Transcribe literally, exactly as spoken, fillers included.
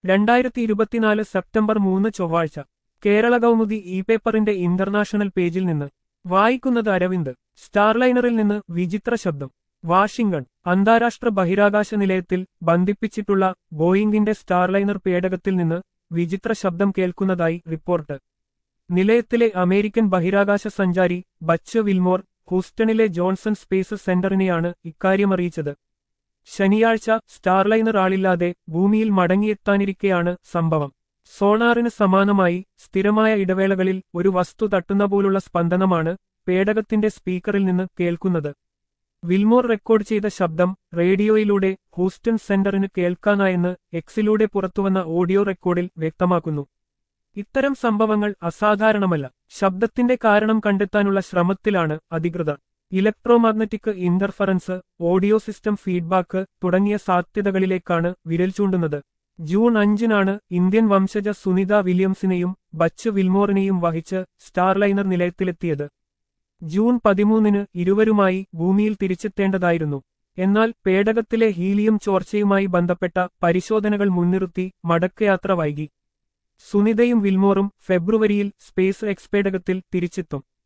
രണ്ടായിരത്തി ഇരുപത്തിനാല് സെപ്റ്റംബർ മൂന്ന് ചൊവ്വാഴ്ച കേരള കൗമുദി ഇ പേപ്പറിന്റെ ഇന്റർനാഷണൽ പേജിൽ നിന്ന് വായിക്കുന്നത് അരവിന്ദ്. സ്റ്റാർലൈനറിൽ നിന്ന് വിചിത്ര ശബ്ദം. വാഷിംഗ്ടൺ. അന്താരാഷ്ട്ര ബഹിരാകാശ നിലയത്തിൽ ബന്ധിപ്പിച്ചിട്ടുള്ള ബോയിംഗിന്റെ സ്റ്റാർലൈനർ പേടകത്തിൽ നിന്ന് വിചിത്ര ശബ്ദം കേൾക്കുന്നതായി റിപ്പോർട്ട്. നിലയത്തിലെ അമേരിക്കൻ ബഹിരാകാശ സഞ്ചാരി ബച്ച് വിൽമോർ ഹൂസ്റ്റണിലെ ജോൺസൺ സ്പേസ് സെന്ററിനെയാണ് ഇക്കാര്യമറിയിച്ചത്. ശനിയാഴ്ച സ്റ്റാർലൈനർ ആളില്ലാതെ ഭൂമിയിൽ മടങ്ങിയെത്താനിരിക്കെയാണ് സംഭവം. സോണാറിന് സമാനമായി സ്ഥിരമായ ഇടവേളകളിൽ ഒരു വസ്തു തട്ടുന്ന പോലുള്ള സ്പന്ദനമാണ് പേടകത്തിന്റെ സ്പീക്കറിൽ നിന്ന് കേൾക്കുന്നത്. വിൽമോർ റെക്കോർഡ് ചെയ്ത ശബ്ദം റേഡിയോയിലൂടെ ഹൂസ്റ്റൺ സെന്ററിന് കേൾക്കാനായെന്ന് എക്സിലൂടെ പുറത്തുവന്ന ഓഡിയോ റെക്കോർഡിൽ വ്യക്തമാക്കുന്നു. ഇത്തരം സംഭവങ്ങൾ അസാധാരണമല്ല. ശബ്ദത്തിന്റെ കാരണം കണ്ടെത്താനുള്ള ശ്രമത്തിലാണ് അധികൃതർ. Electromagnetic interference, audio system feedback തുടങ്ങിയ സാധ്യതകളിലേക്കാണ് വിരൽ ചൂണ്ടുന്നത്. ജൂൺ അഞ്ചിനാണ് ഇന്ത്യൻ വംശജ സുനിത വില്യംസിനെയും ബച്ച് വിൽമോറിനെയും വഹിച്ച് സ്റ്റാർലൈനർ നിലയത്തിലെത്തിയത്. ജൂൺ പതിമൂന്നിന് ഇരുവരുമായി ഭൂമിയിൽ തിരിച്ചെത്തേണ്ടതായിരുന്നു. എന്നാൽ പേടകത്തിലെ ഹീലിയം ചോർച്ചയുമായി ബന്ധപ്പെട്ട പരിശോധനകൾ മുൻനിർത്തി മടക്കയാത്ര വൈകി. സുനിതയും വിൽമോറും ഫെബ്രുവരിയിൽ സ്പേസ് എക്സ് പേടകത്തിൽ തിരിച്ചെത്തും.